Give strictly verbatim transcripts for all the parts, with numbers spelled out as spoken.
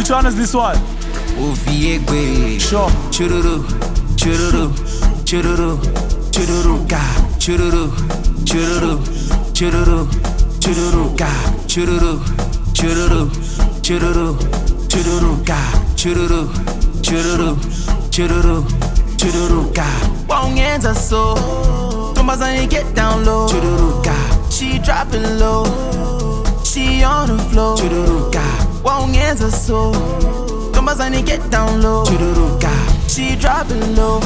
Which one is this one? Uviegwe. Sure. Chururu, chururu, chururu, chururu, ka, chururu, chururu, chururu, chururu, ka, chururu, chururu, chururu, chururu, ka, chururu, chururu, chururu, chururu, ka. Wangenza so, Tombazani get down low. Chururu, ka. She dropping low, she on the floor. Chururu, ka. Wangenza so, Tombazani get down low. Chururu, ka. She dropping low,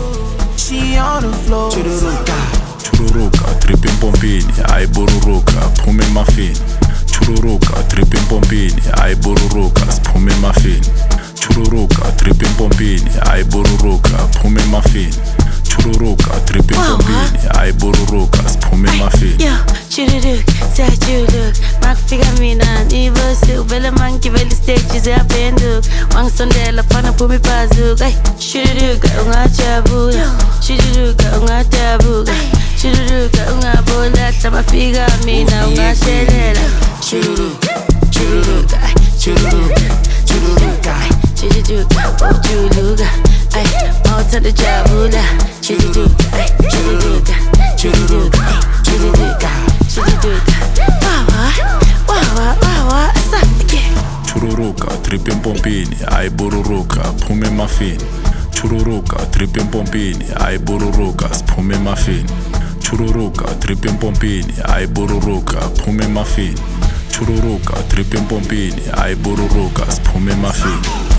she on the floor. Chururu, ka. Chururuka, tripping pompini, ay bururuka, phume muffin. Chururuka, tripping pompini, ay bururuka, phume muffin. Chururuka, tripping pompini, ay bururuka, phume muffin. Chururuka, tripping pompini, ay bururuka, phume muffin. Yo, chururuk, siyachuruk, makufika mina nivose, uvela mangivela stages yapenduk, wangisondela fana phumi pazuk. Ay, chururuka ungajabula, chururuka ungadabuka, chururuka ungabola, mafika mina ungashelela. Chururuka, chururuka, chururuka, chururuka, chururuka, ujuluka, ay, mawuthanda jabula. Chururuka, ay, chururuka, chururuka, chururuka, chururuka. Wawa, wawa, wawa, asake. Chururuka, tripping pompini, ay bururuka, phume muffin. Chururuka, tripping pompini, ay bururuka, phume muffin. Chururuka, tripping pompini, ay bururuka, phume muffin. Chururuka, tripping pompini, ay bururuka, phume muffin.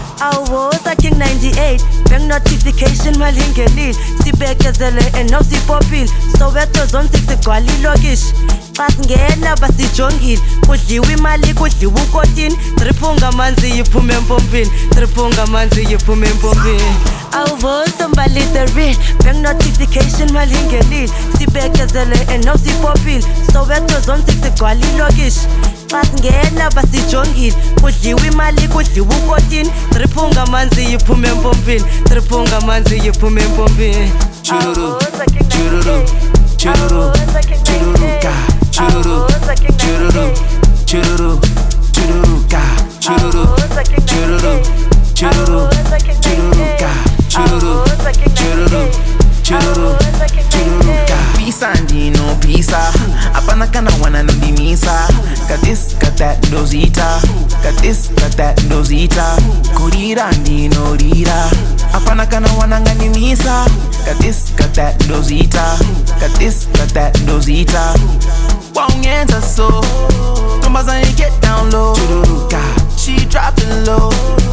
Awoza King ninety-eight, bank notification malingenile, sibekezele eno sipopile, Soweto zone six igcwala ilokishi. Xa singena basijongile, kudliwa imali kudliwa ukotini, driphunga amanzi yiphume empompini, driphunga amanzi yiphume empompini. Awuvoza mbali the real, bank notification malingenile, sibekezele eno sipopile, Soweto zone six igcwala ilokishi. Xa singena basijongile, kudliwa imali kudliwa ukotini, driphunga amanzi yiphume empompini, driphunga amanzi yiphume empompini. chururu, chururu, chururu, chururu, ka, chururu, chururu, chururu, chururu, ka, chururu, chururu, chururu, chururu, ka, chururu, chururu, chururu, chururu, ka. Pisa ndino pisa, apana kana wana ndimisa. Got this, got that, dosita. Got this, got that, dosita. Kurira ndino rira, apana kana wana ndimisa. Got this, got that, dosita. Got this, got that, dosita. Wangenza so, Tombazani get down low. Chururuka, she dropping low,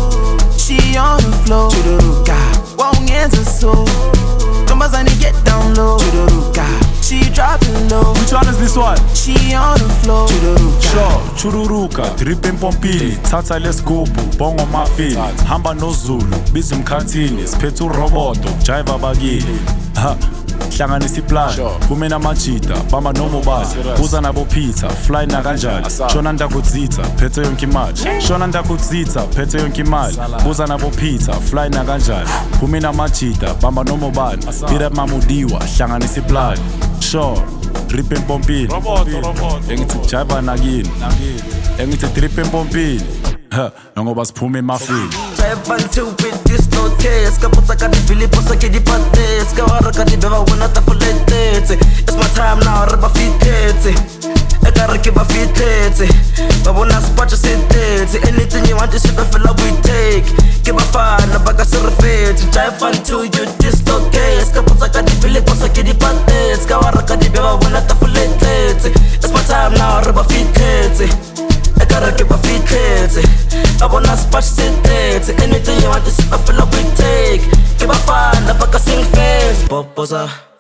she on the floor. Chururuka, wangenza so, Tombazani get down low. Chururuka, she dropping low. Which one is this one? She on the floor. Chururuka. Sure. Chururuka, dripping pompini, tata lesgubu, bongo muffin. Hamba no Zulu, bizi mkhathini, siphethe uroboto, jive abakili. Ha. Hlanganisa iplan, kume namajita, bamba nomobile, buza nabo pizza, fly na kanjani, shona ndakudzitsa, phethe yonke imali, shona ndakudzitsa, phethe yonke imali, buza nabo pizza, fly na kanjani, kume namajita, bamba nomobile, bira mamudiwa, hlanganisa iplan, sure, dripping pompini, engithi jive nakini, engithi dripping pompini, ha, ngoba siphume muffin. Jive until with this no case. Kaputsa kati Billy posa kidi pates. Kawara kati beva wana tafulete. It's my time now, reba fitete. Ekara kiba fitete. Babona spacha sentete. Anything you want, you should feel like we take. Kiba fana baka surfete. Jive until you dislocate. Kaputsa kati Billy posa kidi pates. Kawara kati beva wana tafulete. It's my time now, reba fitete. Ekara kiba fitete. Babona spacha sentete. Anything you want, you should feel like we take. Kiba fana baka sing face. Poposa.